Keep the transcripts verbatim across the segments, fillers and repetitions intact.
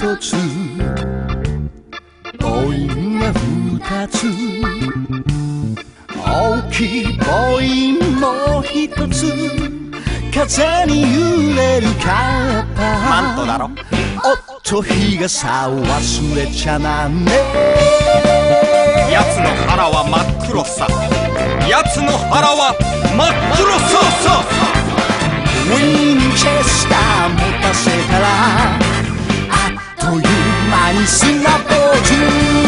一つ母音が二つ大きい母音もう一つ風に揺れるカッパマントだろ。 おっと日傘を忘れちゃなんねやつの腹は真っ黒さ。やつの腹は真っ黒さ。 ウィンチェスター持たせたらあっという間に砂ポーズ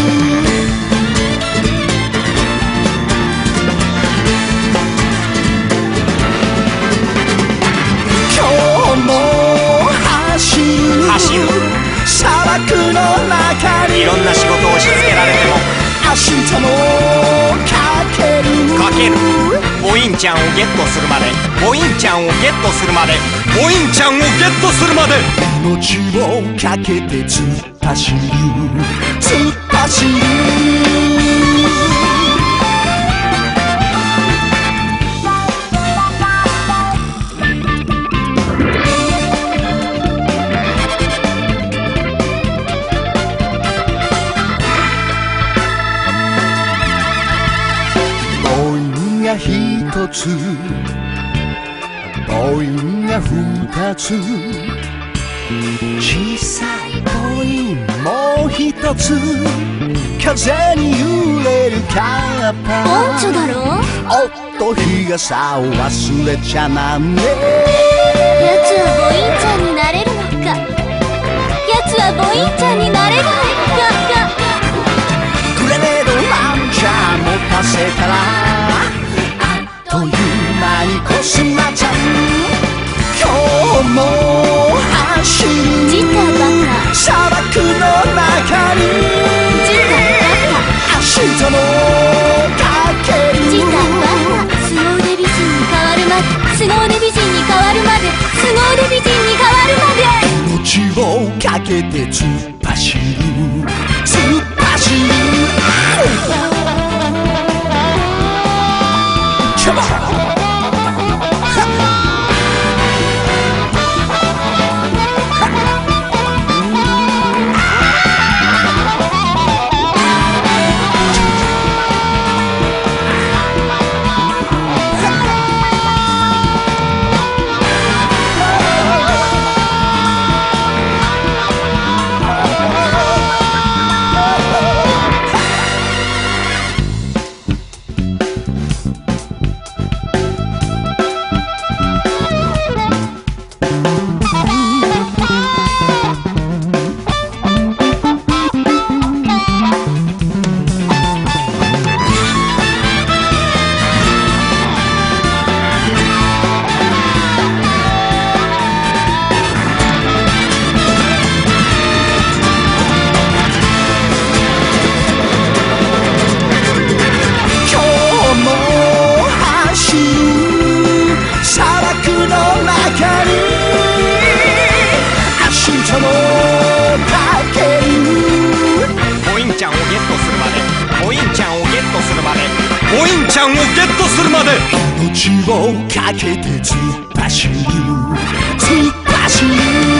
今日も走る走る砂漠の中にいろんな仕事を押し付けられても明日もかけるかける。ボインちゃんをゲットするまでボインちゃんをゲットするまでボインちゃんをゲットするまで命をかけて突っ走る突っ走る一つ母音が二つ小さい母音もう一つ風に揺れるカッパポンチョだろ。 おっと日傘を忘れちゃなんねやつはボインちゃんになれるのか。やつはボインちゃんになれるのか。 グレネードランチャー持たせたらという間にコスマちゃん今日も走るジタバタ砂漠の中にジタバタ明日もかけるジタバタスノーデ美人に変わるまでスノーデ美人に変わるまでスノーデ美人に変わるまで命をかけて突っ走る突っ走るCome on! ボインちゃんをゲットするまで命をかけて突っ走る突っ走る